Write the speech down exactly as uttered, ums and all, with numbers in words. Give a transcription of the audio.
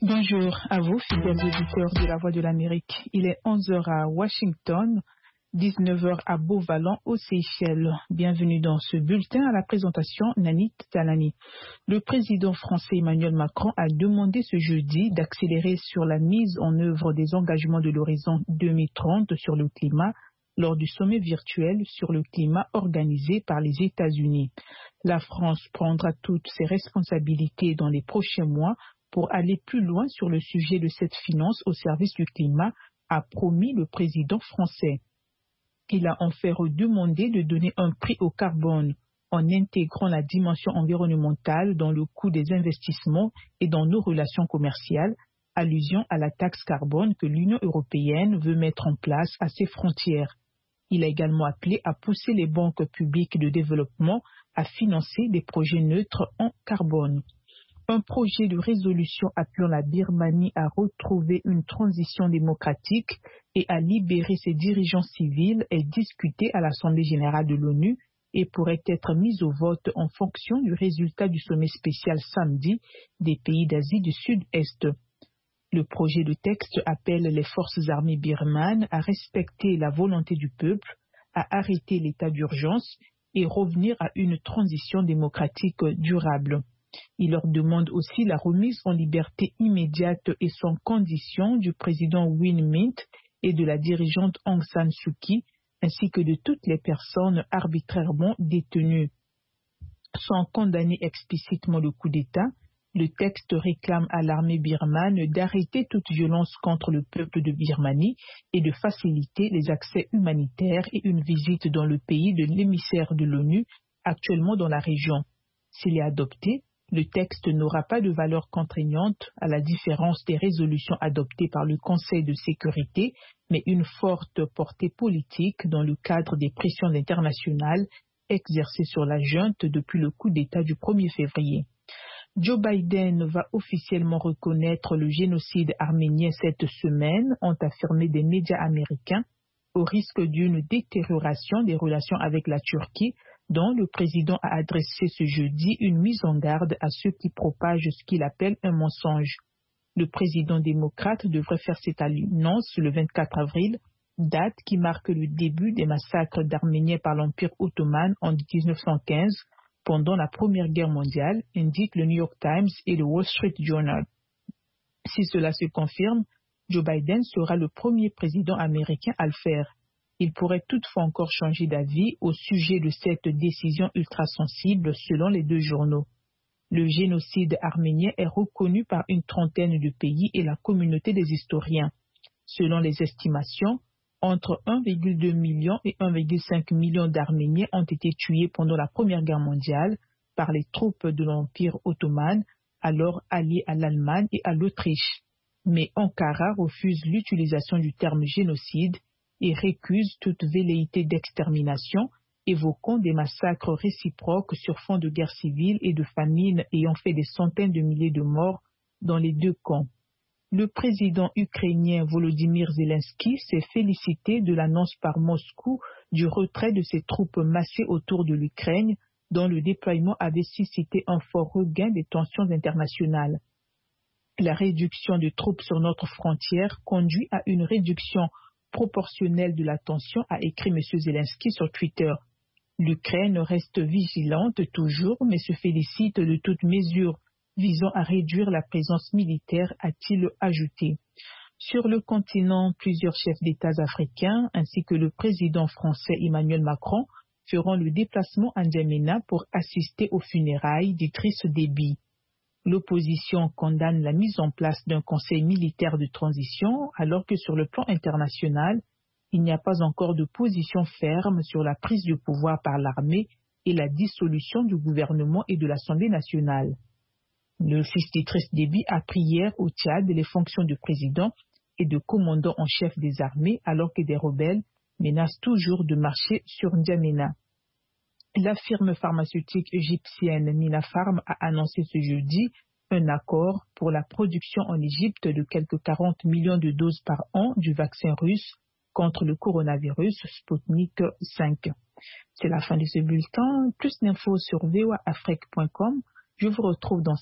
Bonjour à vous, fidèles auditeurs de la Voix de l'Amérique. Il est onze heures à Washington, dix-neuf heures à Beauvalan, aux Seychelles. Bienvenue dans ce bulletin. À la présentation, Nanit Talani. Le président français Emmanuel Macron a demandé ce jeudi d'accélérer sur la mise en œuvre des engagements de l'horizon deux mille trente sur le climat lors du sommet virtuel sur le climat organisé par les États-Unis. La France prendra toutes ses responsabilités dans les prochains mois pour aller plus loin sur le sujet de cette finance au service du climat, a promis le président français. Il a en fait redemandé de donner un prix au carbone en intégrant la dimension environnementale dans le coût des investissements et dans nos relations commerciales, allusion à la taxe carbone que l'Union européenne veut mettre en place à ses frontières. Il a également appelé à pousser les banques publiques de développement à financer des projets neutres en carbone. Un projet de résolution appelant la Birmanie à retrouver une transition démocratique et à libérer ses dirigeants civils est discuté à l'Assemblée générale de l'ONU et pourrait être mis au vote en fonction du résultat du sommet spécial samedi des pays d'Asie du Sud-Est. Le projet de texte appelle les forces armées birmanes à respecter la volonté du peuple, à arrêter l'état d'urgence et revenir à une transition démocratique durable. Il leur demande aussi la remise en liberté immédiate et sans condition du président Win Myint et de la dirigeante Aung San Suu Kyi, ainsi que de toutes les personnes arbitrairement détenues. Sans condamner explicitement le coup d'État, le texte réclame à l'armée birmane d'arrêter toute violence contre le peuple de Birmanie et de faciliter les accès humanitaires et une visite dans le pays de l'émissaire de l'ONU actuellement dans la région. S'il est adopté, le texte n'aura pas de valeur contraignante à la différence des résolutions adoptées par le Conseil de sécurité, mais une forte portée politique dans le cadre des pressions internationales exercées sur la junte depuis le coup d'État du premier février. Joe Biden va officiellement reconnaître le génocide arménien cette semaine, ont affirmé des médias américains, au risque d'une détérioration des relations avec la Turquie, dont le président a adressé ce jeudi une mise en garde à ceux qui propagent ce qu'il appelle un mensonge. Le président démocrate devrait faire cette annonce le vingt-quatre avril, date qui marque le début des massacres d'Arméniens par l'Empire ottoman en dix-neuf cent quinze, pendant la Première Guerre mondiale, indiquent le New York Times et le Wall Street Journal. Si cela se confirme, Joe Biden sera le premier président américain à le faire. Il pourrait toutefois encore changer d'avis au sujet de cette décision ultra-sensible selon les deux journaux. Le génocide arménien est reconnu par une trentaine de pays et la communauté des historiens. Selon les estimations, entre un virgule deux million et un virgule cinq million d'Arméniens ont été tués pendant la Première Guerre mondiale par les troupes de l'Empire ottoman, alors alliées à l'Allemagne et à l'Autriche. Mais Ankara refuse l'utilisation du terme génocide et récuse toute velléité d'extermination, évoquant des massacres réciproques sur fond de guerre civile et de famine ayant fait des centaines de milliers de morts dans les deux camps. Le président ukrainien Volodymyr Zelensky s'est félicité de l'annonce par Moscou du retrait de ses troupes massées autour de l'Ukraine, dont le déploiement avait suscité un fort regain des tensions internationales. La réduction de troupes sur notre frontière conduit à une réduction proportionnelle de la tension, a écrit M. Zelensky sur Twitter. L'Ukraine reste vigilante toujours, mais se félicite de toute mesure visant à réduire la présence militaire, a-t-il ajouté. Sur le continent, plusieurs chefs d'État africains ainsi que le président français Emmanuel Macron feront le déplacement à N'Djamena pour assister aux funérailles d'Idriss Déby. L'opposition condamne la mise en place d'un conseil militaire de transition, alors que sur le plan international, il n'y a pas encore de position ferme sur la prise de pouvoir par l'armée et la dissolution du gouvernement et de l'Assemblée nationale. Le fils d'Idriss Déby a pris hier au Tchad les fonctions de président et de commandant en chef des armées, alors que des rebelles menacent toujours de marcher sur N'Djamena. La firme pharmaceutique égyptienne Minapharm a annoncé ce jeudi un accord pour la production en Égypte de quelques quarante millions de doses par an du vaccin russe contre le coronavirus Sputnik cinq. C'est la fin de ce bulletin. Plus d'infos sur v o a afrique point com. Je vous retrouve dans